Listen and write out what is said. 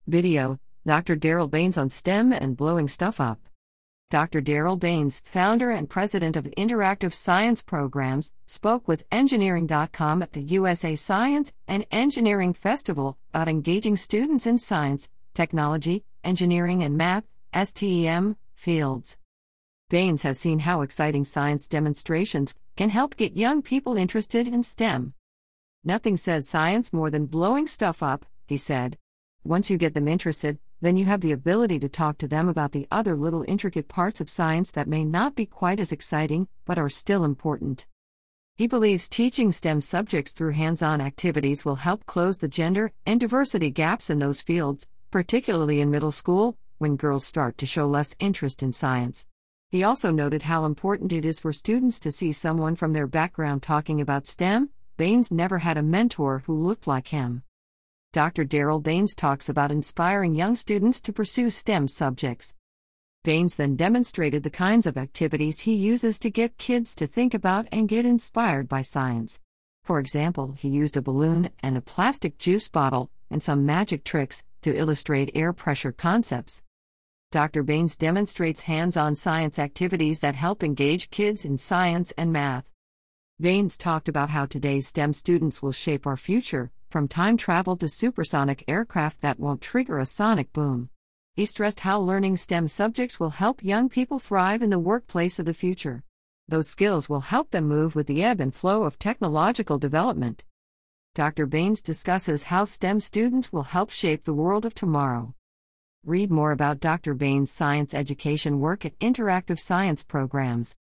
Video, Dr. Daryl Baines on STEM and blowing stuff up. Dr. Daryl Baines, founder and president of Interactive Science Programs, spoke with Engineering.com at the USA Science and Engineering Festival about engaging students in science, technology, engineering and math, STEM, fields. Baines has seen how exciting science demonstrations can help get young people interested in STEM. Nothing says science more than blowing stuff up, he said. Once you get them interested, then you have the ability to talk to them about the other little intricate parts of science that may not be quite as exciting, but are still important. He believes teaching STEM subjects through hands-on activities will help close the gender and diversity gaps in those fields, particularly in middle school, when girls start to show less interest in science. He also noted how important it is for students to see someone from their background talking about STEM. Baines never had a mentor who looked like him. Dr. Daryl Baines talks about inspiring young students to pursue STEM subjects. Baines then demonstrated the kinds of activities he uses to get kids to think about and get inspired by science. For example, he used a balloon and a plastic juice bottle and some magic tricks to illustrate air pressure concepts. Dr. Baines demonstrates hands-on science activities that help engage kids in science and math. Baines talked about how today's STEM students will shape our future, from time travel to supersonic aircraft that won't trigger a sonic boom. He stressed how learning STEM subjects will help young people thrive in the workplace of the future. Those skills will help them move with the ebb and flow of technological development. Dr. Baines discusses how STEM students will help shape the world of tomorrow. Read more about Dr. Baines' science education work at Interactive Science Programs.